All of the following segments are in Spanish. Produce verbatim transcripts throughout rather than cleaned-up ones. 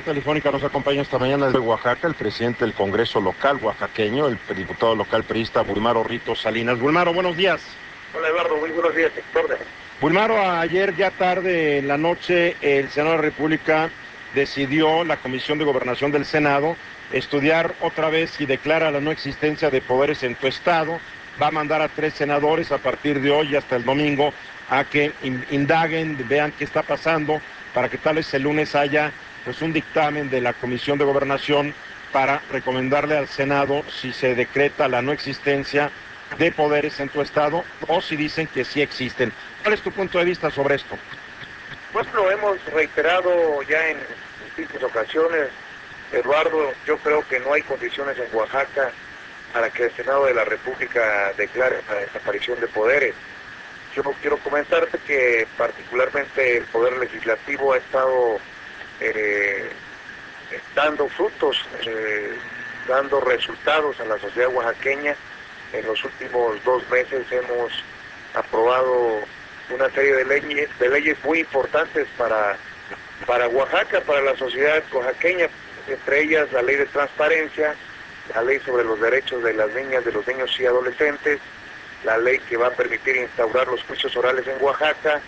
telefónica nos acompaña esta mañana de Oaxaca el presidente del Congreso local oaxaqueño, el diputado local priista Bulmaro Rito Salinas. Bulmaro, buenos días. Hola Eduardo, muy buenos días, orden. Bulmaro, ayer ya tarde en la noche el Senado de la República decidió, la Comisión de Gobernación del Senado, estudiar otra vez si declara la no existencia de poderes en tu estado. Va a mandar a tres senadores a partir de hoy hasta el domingo a que indaguen, vean qué está pasando, para que tal vez el lunes haya pues un dictamen de la Comisión de Gobernación para recomendarle al Senado si se decreta la no existencia de poderes en tu estado o si dicen que sí existen. ¿Cuál es tu punto de vista sobre esto? Pues lo hemos reiterado ya en distintas ocasiones, Eduardo. Yo creo que no hay condiciones en Oaxaca para que el Senado de la República declare la desaparición de poderes. Yo quiero comentarte que particularmente el Poder Legislativo ha estado eh, dando frutos, eh, dando resultados a la sociedad oaxaqueña. En los últimos dos meses hemos aprobado una serie de leyes, de leyes muy importantes para, para Oaxaca, para la sociedad oaxaqueña, entre ellas la ley de transparencia, la ley sobre los derechos de las niñas, de los niños y adolescentes, la ley que va a permitir instaurar los juicios orales en Oaxaca,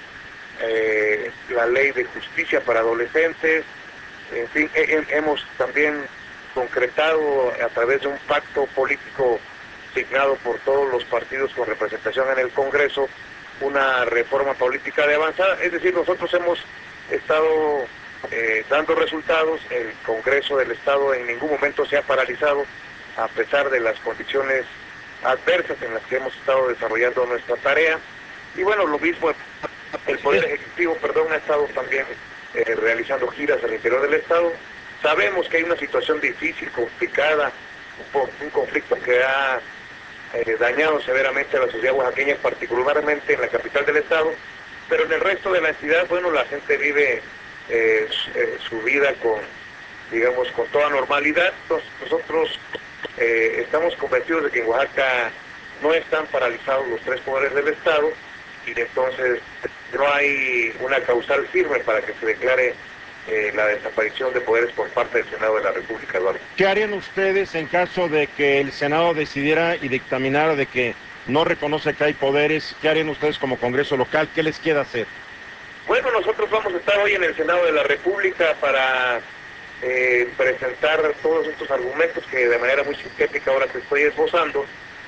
eh, la ley de justicia para adolescentes. En fin, he, hemos también concretado a través de un pacto político signado por todos los partidos con representación en el Congreso una reforma política de avanzada. Es decir, nosotros hemos estado eh, dando resultados. El Congreso del Estado en ningún momento se ha paralizado a pesar de las condiciones adversas en las que hemos estado desarrollando nuestra tarea. Y bueno, lo mismo el Poder Ejecutivo, perdón, ha estado también eh, realizando giras al interior del Estado. Sabemos que hay una situación difícil, complicada, un, un conflicto que ha eh, dañado severamente a la sociedad oaxaqueña, particularmente en la capital del Estado, pero en el resto de la entidad, bueno, la gente vive eh, su, eh, su vida con, digamos, con toda normalidad. Nos, nosotros eh, estamos convencidos de que en Oaxaca no están paralizados los tres poderes del Estado y entonces no hay una causal firme para que se declare eh, la desaparición de poderes por parte del Senado de la República, Eduardo. ¿Qué harían ustedes en caso de que el Senado decidiera y dictaminara de que no reconoce que hay poderes? ¿Qué harían ustedes como Congreso local? ¿Qué les queda hacer? Bueno, nosotros vamos a estar hoy en el Senado de la República para eh, presentar todos estos argumentos que de manera muy sintética ahora te estoy esbozando.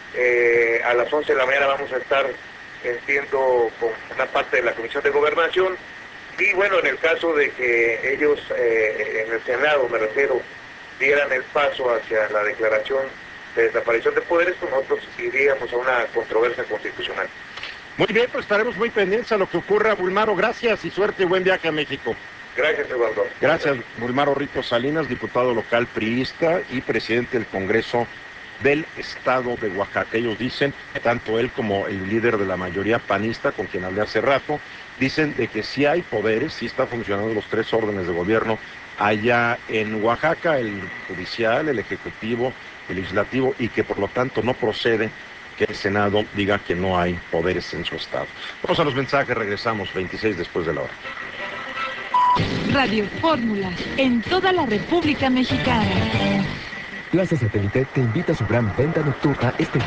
Eh, a las once de la mañana vamos a estar, entiendo, con una parte de la Comisión de Gobernación. Y bueno, en el caso de que ellos, eh, en el Senado, me refiero, dieran el paso hacia la declaración de desaparición de poderes, pues nosotros iríamos a una controversia constitucional. Muy bien, pues estaremos muy pendientes a lo que ocurra, Bulmaro. Gracias y suerte y buen viaje a México. Gracias, Eduardo. Gracias, Bulmaro Rito Salinas, diputado local priista y presidente del Congreso del Estado de Oaxaca. Ellos dicen, tanto él como el líder de la mayoría panista, con quien hablé hace rato, dicen de que sí hay poderes, sí está funcionando los tres órdenes de gobierno allá en Oaxaca, el judicial, el ejecutivo, el legislativo, y que por lo tanto no procede que el Senado diga que no hay poderes en su estado. Vamos a los mensajes, regresamos veintiséis después de la hora. Radio Fórmula, en toda la República Mexicana. Plaza Satélite te invita a su gran venta nocturna este